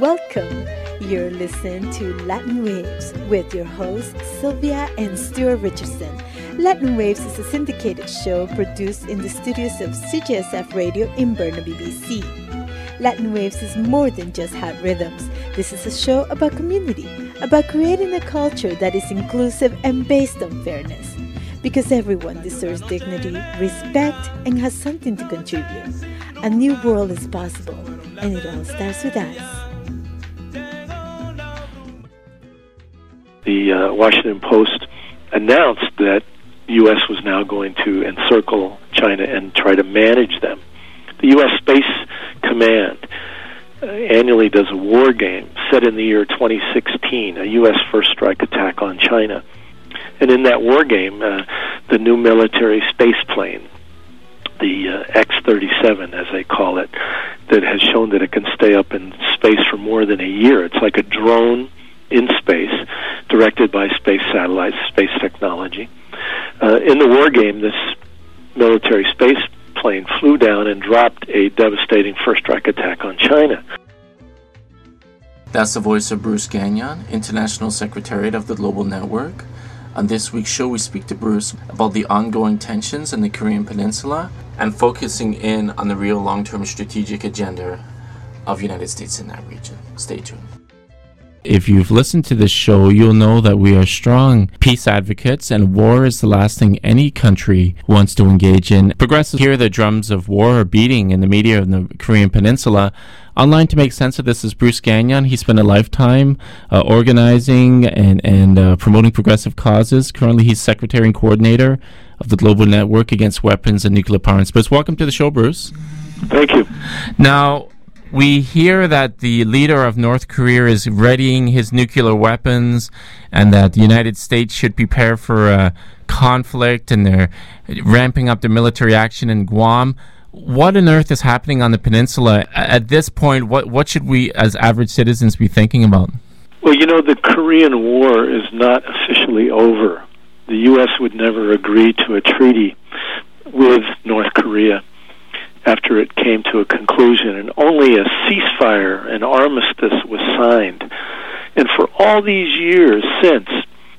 Welcome. You're listening to Latin Waves with your hosts Sylvia and Stuart Richardson. Latin Waves is a syndicated show produced in the studios of CJSF Radio in Burnaby, BC. Latin Waves is more than just hot rhythms. This is a show about community, about creating a culture that is inclusive and based on fairness. Because everyone deserves dignity, respect, and has something to contribute. A new world is possible, and it all starts with us. The Washington Post announced that the U.S. was now going to encircle China and try to manage them. The U.S. Space Command annually does a war game set in the year 2016, a U.S. first strike attack on China. And in that war game, the new military space plane, the X-37, as they call it, that has shown that it can stay up in space for more than a year. It's like a drone in space, directed by space satellites, space technology. In the war game, this military space plane flew down and dropped a devastating first strike attack on China. That's the voice of Bruce Gagnon, International Secretariat of the Global Network. On this week's show, we speak to Bruce about the ongoing tensions in the Korean Peninsula and focusing in on the real long-term strategic agenda of the United States in that region. Stay tuned. If you've listened to this show, you'll know that we are strong peace advocates, and war is the last thing any country wants to engage in. Progressives hear the drums of war are beating in the media in the Korean Peninsula. Online to make sense of this is Bruce Gagnon. He spent a lifetime organizing and promoting progressive causes. Currently, he's secretary and coordinator of the Global Network Against Weapons and Nuclear Power and Space. Welcome to the show, Bruce. Thank you. Now, we hear that the leader of North Korea is readying his nuclear weapons and that the United States should prepare for a conflict, and they're ramping up their military action in Guam. What on earth is happening on the peninsula? At this point, what should we as average citizens be thinking about? Well, you know, the Korean War is not officially over. The U.S. would never agree to a treaty with North Korea after it came to a conclusion, and only a ceasefire, an armistice, was signed. And for all these years since,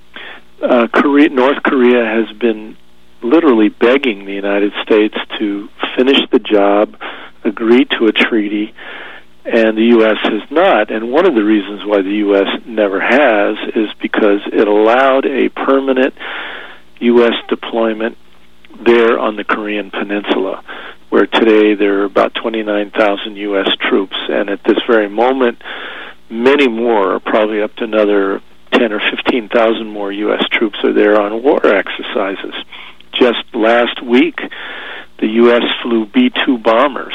North Korea has been literally begging the United States to finish the job, agree to a treaty, and the U.S. has not. And one of the reasons why the U.S. never has is because it allowed a permanent U.S. deployment there on the Korean Peninsula, where today there are about 29,000 U.S. troops, and at this very moment, many more, probably up to another 10 or 15,000 more U.S. troops are there on war exercises. Just last week, the U.S. flew B-2 bombers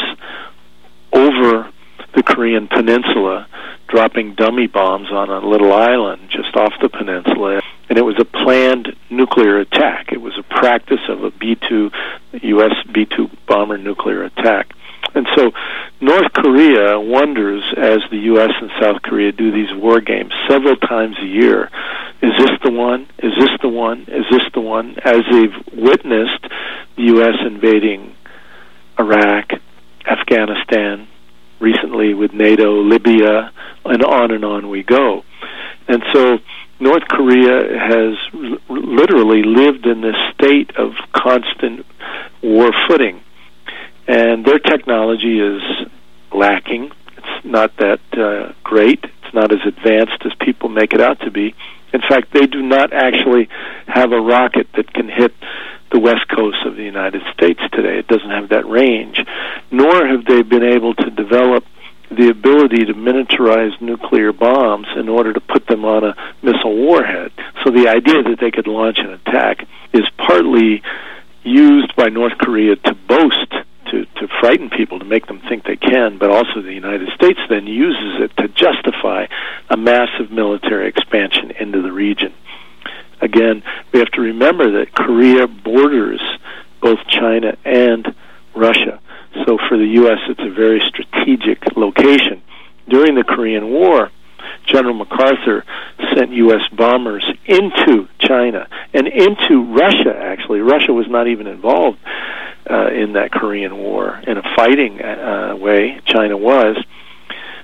over the Korean Peninsula, dropping dummy bombs on a little island just off the peninsula. And it was a planned nuclear attack. It was a practice of a U.S. B-2 bomber nuclear attack. And so North Korea wonders, as the U.S. and South Korea do these war games several times a year, is this the one? Is this the one? Is this the one? As they've witnessed the U.S. invading Iraq, Afghanistan, recently with NATO, Libya, and on we go. And so North Korea has literally lived in this state of constant war footing. And their technology is lacking. It's not that great. It's not as advanced as people make it out to be. In fact, they do not actually have a rocket that can hit the west coast of the United States today. It doesn't have that range. Nor have they been able to develop the ability to miniaturize nuclear bombs in order to put them on a missile warhead. So the idea that they could launch an attack is partly used by North Korea to boast, to frighten people, to make them think they can, but also the United States then uses it to justify a massive military expansion into the region. Again, we have to remember that Korea borders both China and Russia. So for the U.S., it's a very strategic location. During the Korean War, General MacArthur sent U.S. bombers into China and into Russia, actually. Russia was not even involved in that Korean War in a fighting way. China was.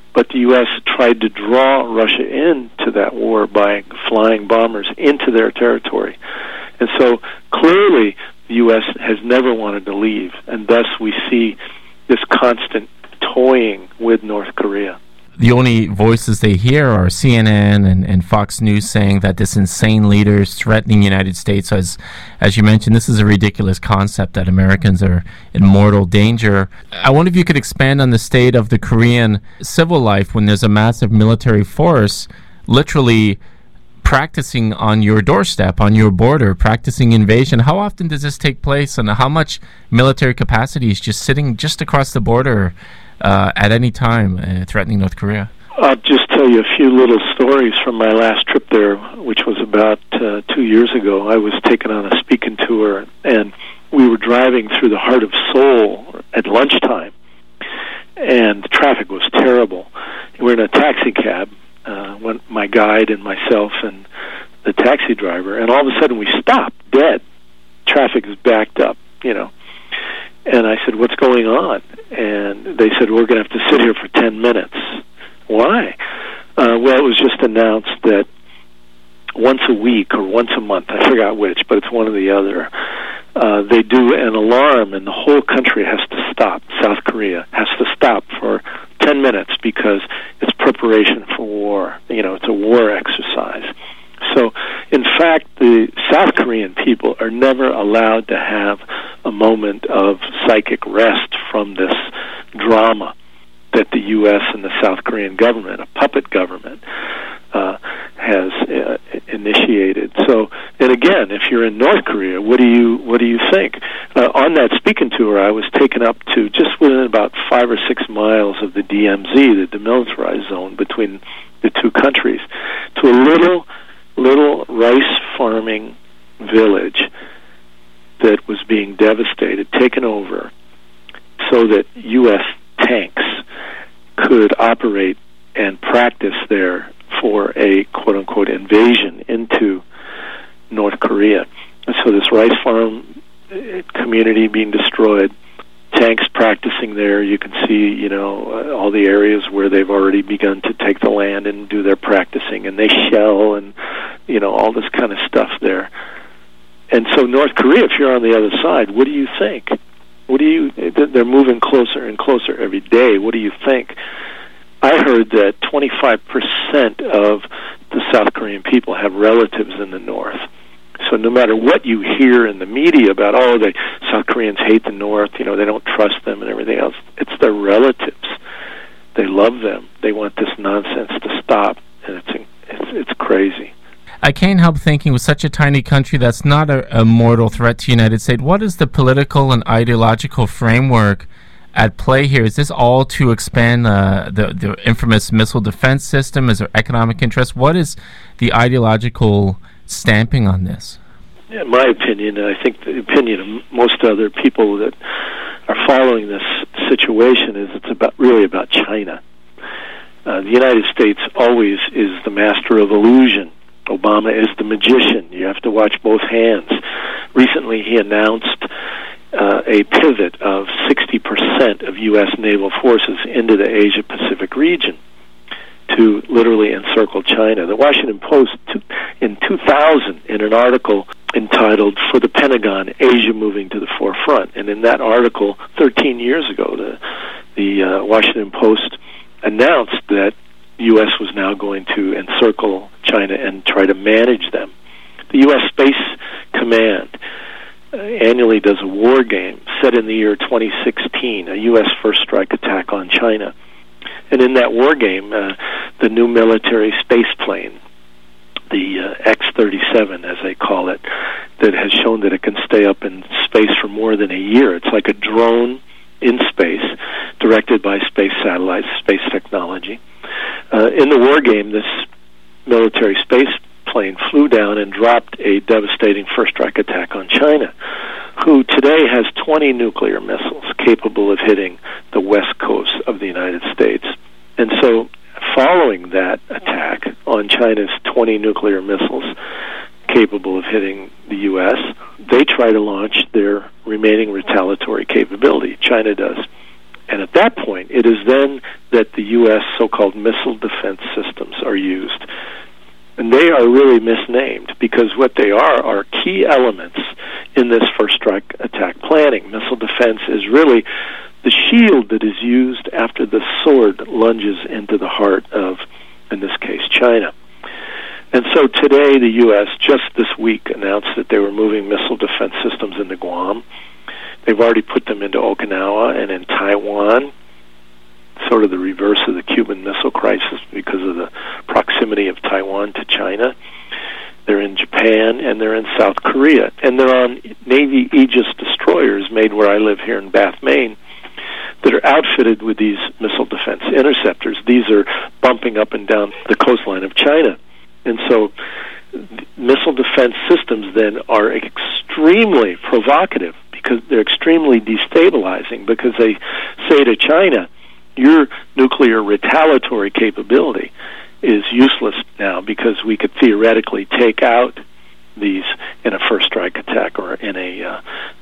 But the U.S. tried to draw Russia into that war by flying bombers into their territory. And so clearly the U.S. has never wanted to leave, and thus we see this constant toying with North Korea. The only voices they hear are CNN and Fox News saying that this insane leader is threatening the United States. As you mentioned, this is a ridiculous concept that Americans are in mortal danger. I wonder if you could expand on the state of the Korean civil life when there's a massive military force literally practicing on your doorstep, on your border, practicing invasion. How often does this take place, and how much military capacity is just sitting just across the border at any time, threatening North Korea? I'll just tell you a few little stories from my last trip there, which was about 2 years ago. I was taken on a speaking tour, and we were driving through the heart of Seoul at lunchtime, and the traffic was terrible. We were in a taxi cab, my guide and myself and the taxi driver, and all of a sudden we stopped dead. Traffic is backed up, And I said, "What's going on?" And they said, "We're going to have to sit here for 10 minutes. Why? Well, it was just announced that once a week or once a month, I forgot which, but it's one or the other, they do an alarm and the whole country has to stop. South Korea has to stop for 10 minutes because it's preparation for war. It's a war exercise. So, in fact, the South Korean people are never allowed to have a moment of psychic rest from this drama that the U.S. and the South Korean government, a puppet government, has initiated. So, and again, if you're in North Korea, what do you think? On that speaking tour, I was taken up to just within about 5 or 6 miles of the DMZ, the demilitarized zone between the two countries, to a little rice farming village that was being devastated, taken over, so that U.S. tanks could operate and practice there for a quote-unquote invasion into North Korea. And so this rice farm community being destroyed, tanks practicing there. You can see, all the areas where they've already begun to take the land and do their practicing, and they shell and, all this kind of stuff there. And so North Korea, if you're on the other side, what do you think? They're moving closer and closer every day. What do you think? I heard that 25% of the South Korean people have relatives in the North. So no matter what you hear in the media about, the South Koreans hate the North, they don't trust them and everything else, it's their relatives. They love them. They want this nonsense to stop, and it's crazy. I can't help thinking, with such a tiny country that's not a mortal threat to the United States, what is the political and ideological framework at play here? Is this all to expand the infamous missile defense system? Is there economic interest? What is the ideological stamping on this? In my opinion, and I think the opinion of most other people that are following this situation, is it's really about China. The United States always is the master of illusion. Obama is the magician. You have to watch both hands. Recently, he announced a pivot of 60% of U.S. naval forces into the Asia-Pacific region to literally encircle China. The Washington Post, in 2000, in an article entitled "For the Pentagon, Asia Moving to the Forefront," and in that article, 13 years ago, the Washington Post announced that the U.S. was now going to encircle China and try to manage them. The U.S. Space Command annually does a war game set in the year 2016, a U.S. first strike attack on China. And in that war game, the new military space plane, the X-37, as they call it, that has shown that it can stay up in space for more than a year. It's like a drone in space, directed by space satellites, space technology. In the war game, this military space plane flew down and dropped a devastating first strike attack on China, who today has 20 nuclear missiles capable of hitting the west coast of the United States. And so, following that attack on China's 20 nuclear missiles capable of hitting the U.S., they try to launch their remaining retaliatory capability. China does. And at that point, it is then that the U.S. so-called missile defense systems are used. And they are really misnamed because what they are key elements in this first strike attack planning. Missile defense is really the shield that is used after the sword lunges into the heart of, in this case, China. And so today the U.S. just this week announced that they were moving missile defense systems into Guam. They've already put them into Okinawa and in Taiwan, sort of the reverse of the Cuban Missile Crisis because of the proximity of Taiwan to China. They're in Japan, and they're in South Korea. And they're on Navy Aegis destroyers made where I live here in Bath, Maine, that are outfitted with these missile defense interceptors. These are bumping up and down the coastline of China. And so missile defense systems then are extremely provocative because they're extremely destabilizing because they say to China, your nuclear retaliatory capability is useless now because we could theoretically take out these in a first strike attack or in a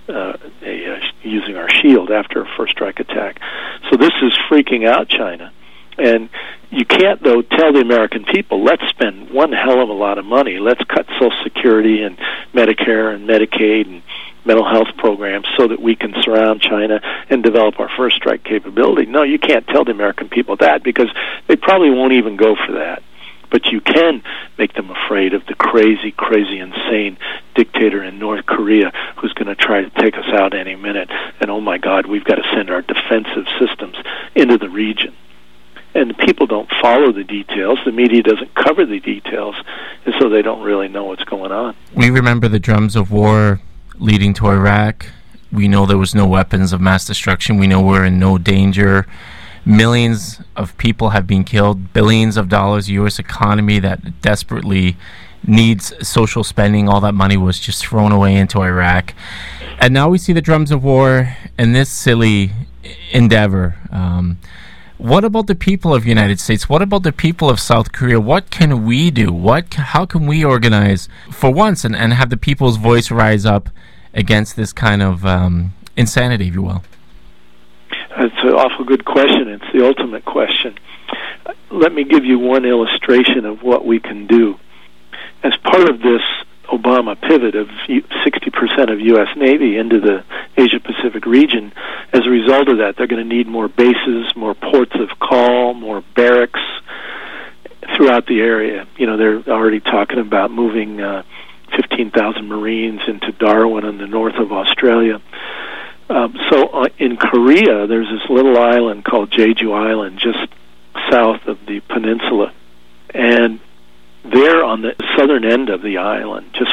using our shield after a first strike attack. So this is freaking out China. And you can't, though, tell the American people, let's spend one hell of a lot of money. Let's cut Social Security and Medicare and Medicaid and mental health programs so that we can surround China and develop our first strike capability. No, you can't tell the American people that because they probably won't even go for that. But you can make them afraid of the crazy, insane dictator in North Korea who's going to try to take us out any minute. And, oh, my God, we've got to send our defensive systems into the region. And people don't follow the details. The media doesn't cover the details, and so they don't really know what's going on. We remember the drums of war leading to Iraq. We know there was no weapons of mass destruction. We know we're in no danger. Millions of people have been killed. Billions of dollars, U.S. economy that desperately needs social spending. All that money was just thrown away into Iraq. And now we see the drums of war and this silly endeavor. What about the people of the United States? What about the people of South Korea? What can we do? How can we organize for once and have the people's voice rise up against this kind of insanity, if you will? That's an awful good question. It's the ultimate question. Let me give you one illustration of what we can do. As part of this Obama pivot of 60% of U.S. Navy into the Asia-Pacific region, as a result of that, they're going to need more bases, more ports of call, more barracks throughout the area. You know, they're already talking about moving 15,000 Marines into Darwin in the north of Australia. So in Korea, there's this little island called Jeju Island just south of the peninsula. And there on the southern end of the island, just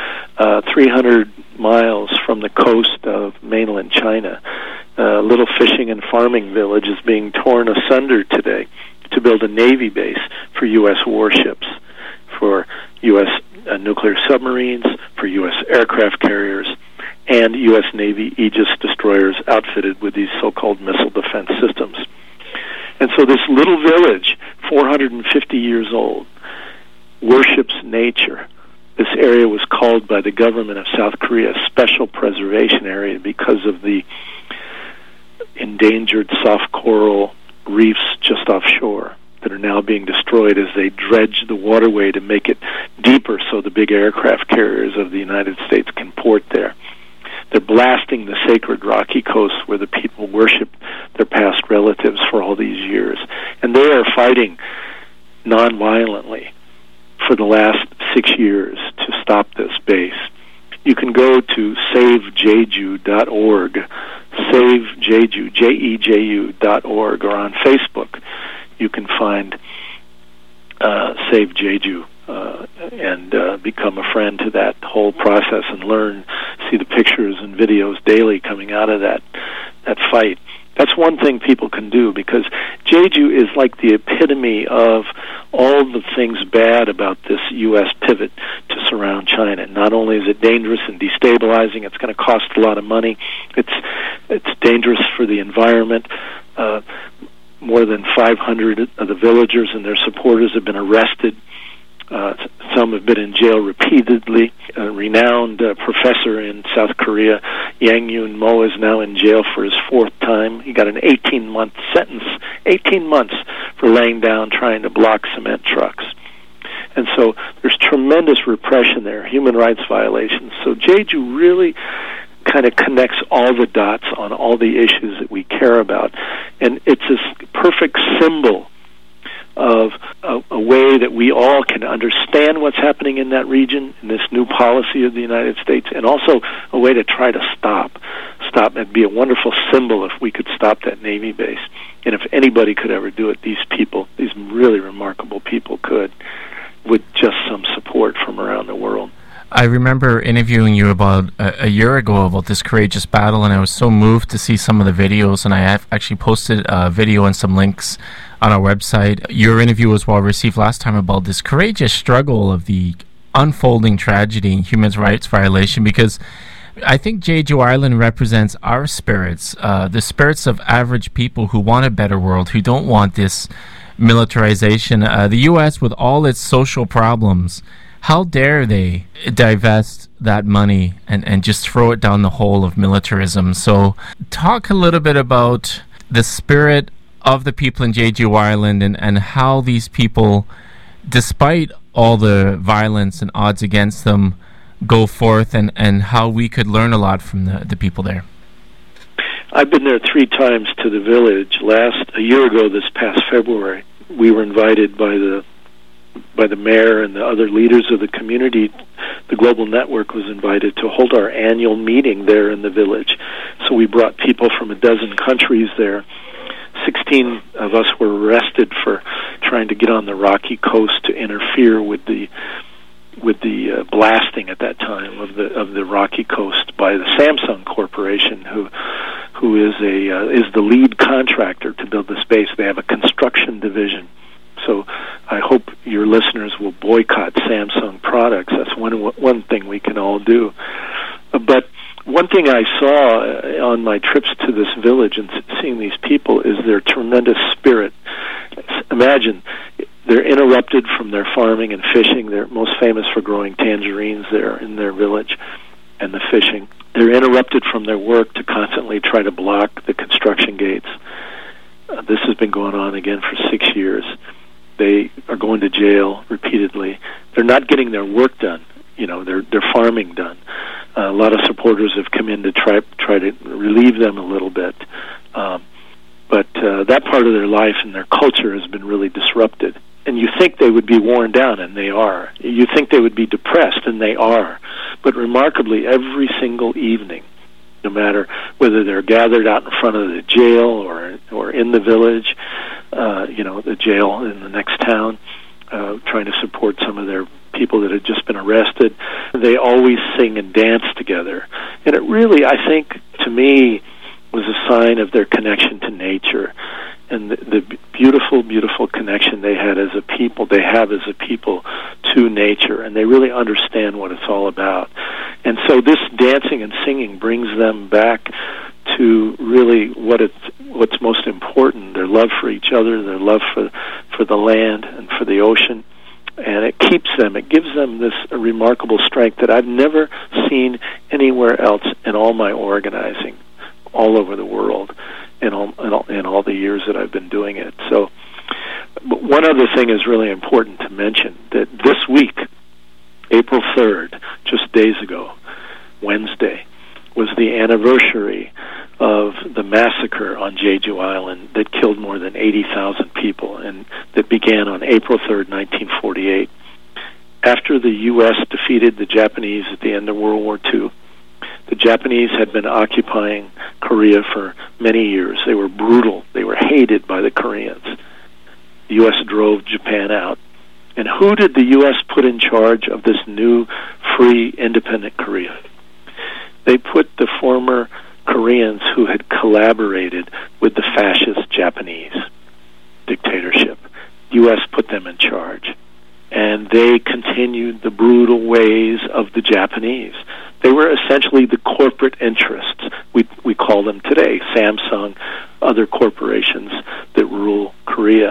300 miles from the coast of mainland China, a little fishing and farming village is being torn asunder today to build a Navy base for U.S. warships, for U.S. Nuclear submarines, for U.S. aircraft carriers, and U.S. Navy Aegis destroyers outfitted with these so-called missile defense systems. And so this little village, 450 years old, worships nature. This area was called by the government of South Korea a special preservation area because of the endangered soft coral reefs just offshore that are now being destroyed as they dredge the waterway to make it deeper so the big aircraft carriers of the United States can port there. They're blasting the sacred rocky coast where the people worship their past relatives for all these years. And they are fighting nonviolently for the last 6 years to stop this base. You can go to savejeju.org, savejeju, Jeju.org, or on Facebook. You can find Save Jeju and become a friend to that whole process and learn, see the pictures and videos daily coming out of that fight. That's one thing people can do, because Jeju is like the epitome of all the things bad about this U.S. pivot to surround China. Not only is it dangerous and destabilizing, it's going to cost a lot of money. It's dangerous for the environment. More than 500 of the villagers and their supporters have been arrested Some have been in jail repeatedly. A renowned professor in South Korea, Yang Yoon Mo, is now in jail for his fourth time. He got an 18-month sentence, 18 months for laying down trying to block cement trucks. And so there's tremendous repression there, human rights violations. So Jeju really kind of connects all the dots on all the issues that we care about. And it's this perfect symbol of a way that we all can understand what's happening in that region, in this new policy of the United States, and also a way to try to stop. It'd be a wonderful symbol if we could stop that Navy base. And if anybody could ever do it, these people, these really remarkable people could, with just some support from around the world. I remember interviewing you about a year ago about this courageous battle, and I was so moved to see some of the videos, and I have actually posted a video and some links on our website. Your interview was well received last time about this courageous struggle of the unfolding tragedy and human rights violation, because I think Jeju Island represents our spirits, the spirits of average people who want a better world, who don't want this militarization. The U.S., with all its social problems, how dare they divest that money and just throw it down the hole of militarism? So talk a little bit about the spirit of the people in Jeju Island and how these people, despite all the violence and odds against them, go forth and how we could learn a lot from the people there. I've been there 3 times to the village. A year ago, this past February, we were invited by the mayor and the other leaders of the community. The Global Network was invited to hold our annual meeting there in the village. So we brought people from 12 countries there. 16 of us were arrested for trying to get on the rocky coast to interfere with the blasting at that time of the rocky coast by the Samsung Corporation, who is the lead contractor to build this base. They have a construction division. So I hope your listeners will boycott Samsung products. That's one thing we can all do. But one thing I saw on my trips to this village and seeing these people is their tremendous spirit. Imagine, they're interrupted from their farming and fishing. They're most famous for growing tangerines there in their village and the fishing. They're interrupted from their work to constantly try to block the construction gates. This has been going on again for 6 years. They are going to jail repeatedly. They're not getting their work done. Their farming done. A lot of supporters have come in to try to relieve them a little bit. But that part of their life and their culture has been really disrupted. And you think they would be worn down, and they are. You think they would be depressed, and they are. But remarkably, every single evening, no matter whether they're gathered out in front of the jail or in the village, the jail in the next town, trying to support some of their people that had just been arrested, they always sing and dance together. And it really, I think, to me, was a sign of their connection to nature and the beautiful, beautiful connection they have as a people to nature, and they really understand what it's all about. And so this dancing and singing brings them back to really what's most important, their love for each other, their love for the land and for the ocean. And it gives them this remarkable strength that I've never seen anywhere else in all my organizing, all over the world, in all the years that I've been doing it. So, but one other thing is really important to mention, that this week, April 3rd, just days ago, Wednesday, was the anniversary of the massacre on Jeju Island that killed more than 80,000 people, and that began on April 3rd, 1948. After the U.S. defeated the Japanese at the end of World War II, the Japanese had been occupying Korea for many years. They were brutal. They were hated by the Koreans. The U.S. drove Japan out. And who did the U.S. put in charge of this new, free, independent Korea? They put the former Koreans who had collaborated with the fascist Japanese dictatorship. The U.S. put them in charge. And they continued the brutal ways of the Japanese. They were essentially the corporate interests. We call them today Samsung, other corporations that rule Korea.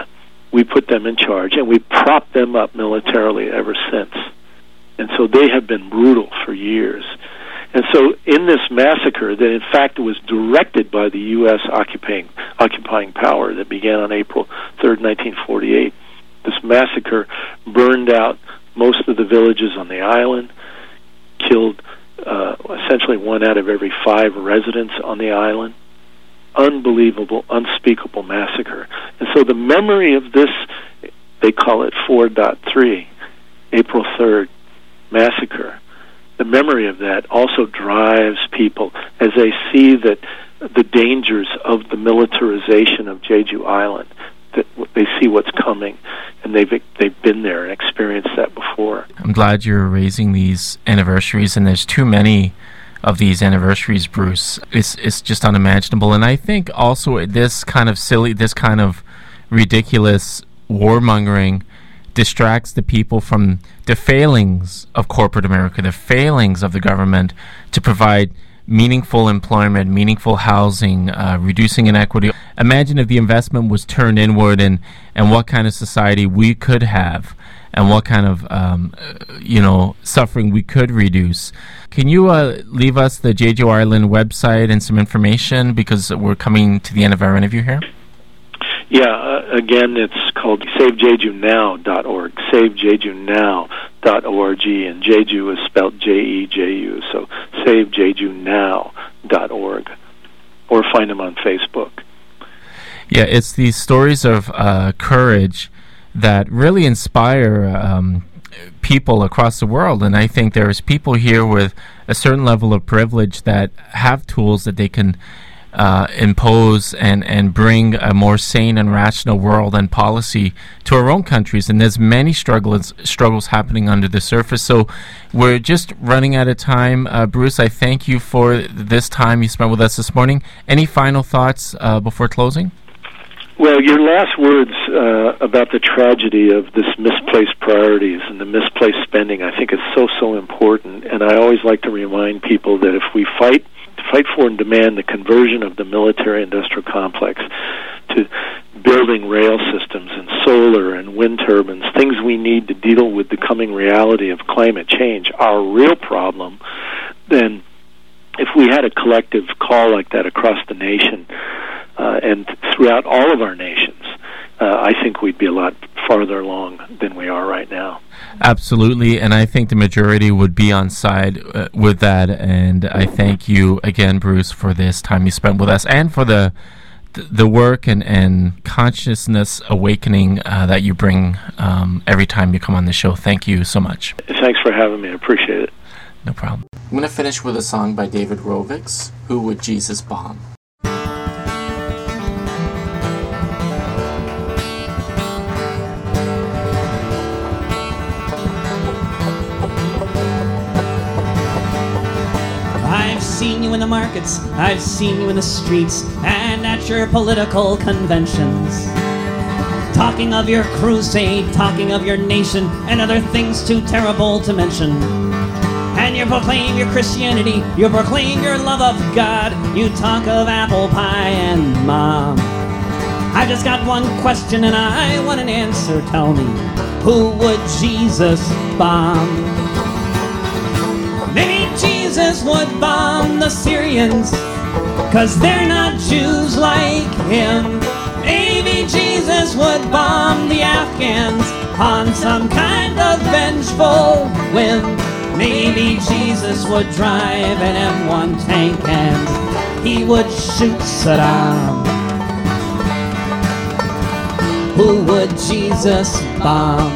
we put them in charge, and we propped them up militarily ever since. And so they have been brutal for years. And so in this massacre that in fact was directed by the U.S. occupying power that began on April 3rd, 1948, this massacre burned out most of the villages on the island, killed essentially 1 out of every 5 residents on the island. Unbelievable, unspeakable massacre. And so the memory of this, they call it 4.3, April 3rd massacre, the memory of that also drives people as they see that the dangers of the militarization of Jeju Island, that they see what's coming, and they've been there and experienced that before. I'm glad you're raising these anniversaries, and there's too many of these anniversaries, Bruce. It's just unimaginable. And I think also this kind of ridiculous warmongering distracts the people from the failings of corporate America, the failings of the government to provide meaningful employment, meaningful housing, reducing inequity. Imagine if the investment was turned inward and what kind of society we could have and what kind of suffering we could reduce. Can you leave us the Jeju Island website and some information, because we're coming to the end of our interview here? Yeah, again, it's called SaveJejuNow.org, SaveJejuNow.org, and Jeju is spelled Jeju, so SaveJejuNow.org, or find them on Facebook. Yeah, it's these stories of courage that really inspire people across the world, and I think there's people here with a certain level of privilege that have tools that they can impose and bring a more sane and rational world and policy to our own countries. And there's many struggles happening under the surface. So we're just running out of time. Bruce, I thank you for this time you spent with us this morning. Any final thoughts before closing? Well, your last words about the tragedy of this misplaced priorities and the misplaced spending, I think is so important. And I always like to remind people that if we fight for and demand the conversion of the military-industrial complex to building rail systems and solar and wind turbines, things we need to deal with the coming reality of climate change, our real problem, then if we had a collective call like that across the nation and throughout all of our nations, I think we'd be a lot farther along than we are right now. Absolutely, and I think the majority would be on side with that, and I thank you again, Bruce, for this time you spent with us and for the work and consciousness awakening that you bring every time you come on the show. Thank you so much. Thanks for having me. I appreciate it. No problem. I'm going to finish with a song by David Rovics, Who Would Jesus Bomb? I've seen you in the markets, I've seen you in the streets, and at your political conventions, talking of your crusade, talking of your nation, and other things too terrible to mention. And you proclaim your Christianity, you proclaim your love of God, you talk of apple pie and mom. I just got one question and I want an answer. Tell me, who would Jesus bomb? Maybe Jesus would bomb the Syrians, 'cause they're not Jews like him. Maybe Jesus would bomb the Afghans on some kind of vengeful whim. Maybe Jesus would drive an M1 tank and he would shoot Saddam. Who would Jesus bomb?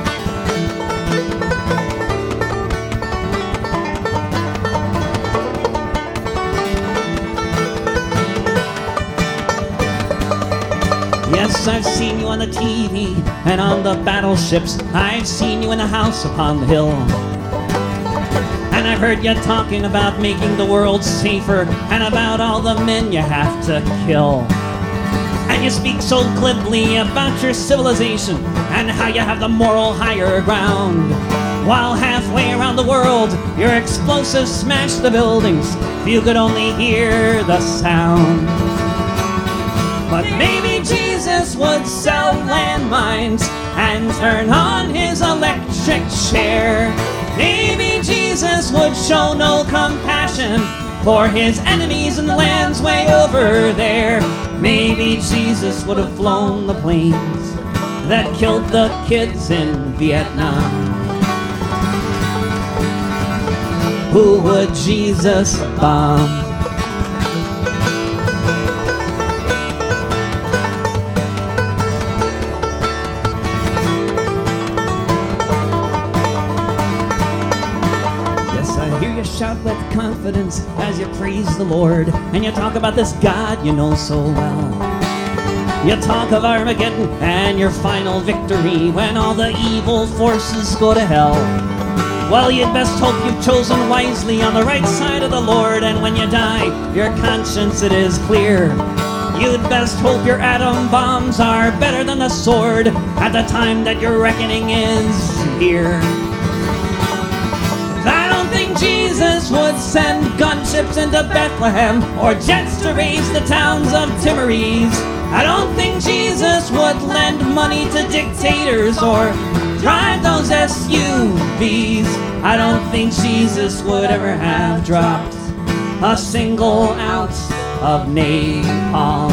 Yes, I've seen you on the TV and on the battleships. I've seen you in the house upon the hill. And I've heard you talking about making the world safer and about all the men you have to kill. And you speak so glibly about your civilization and how you have the moral higher ground, while halfway around the world your explosives smash the buildings if you could only hear the sound. But maybe Jesus Jesus would sell landmines and turn on his electric chair. Maybe Jesus would show no compassion for his enemies in the lands way over there. Maybe Jesus would have flown the planes that killed the kids in Vietnam. Who would Jesus bomb? Shout with confidence as you praise the Lord, and you talk about this God you know so well. You talk of Armageddon and your final victory when all the evil forces go to hell. Well, you'd best hope you've chosen wisely on the right side of the Lord, and when you die, your conscience it is clear. You'd best hope your atom bombs are better than the sword at the time that your reckoning is here. Jesus would send gunships into Bethlehem or jets to raise the towns of Timorese. I don't think Jesus would lend money to dictators or drive those SUVs. I don't think Jesus would ever have dropped a single ounce of napalm.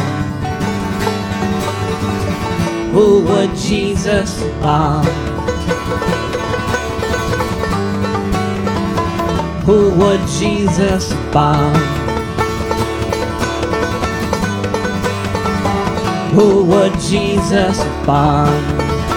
Who would Jesus bomb? Who would Jesus bomb? Who would Jesus bomb?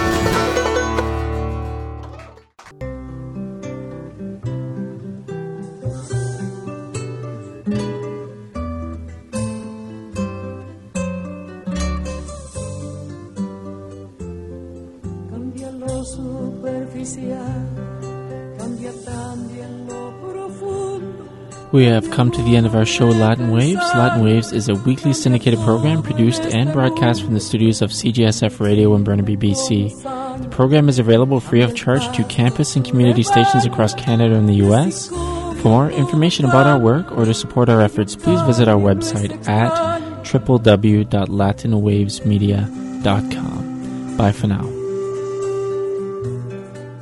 Cambia lo superficial, cambia también lo profundo. We have come to the end of our show, Latin Waves. Latin Waves is a weekly syndicated program produced and broadcast from the studios of CJSF Radio in Burnaby, BC. The program is available free of charge to campus and community stations across Canada and the U.S. For more information about our work or to support our efforts, please visit our website at www.latinwavesmedia.com. Bye for now.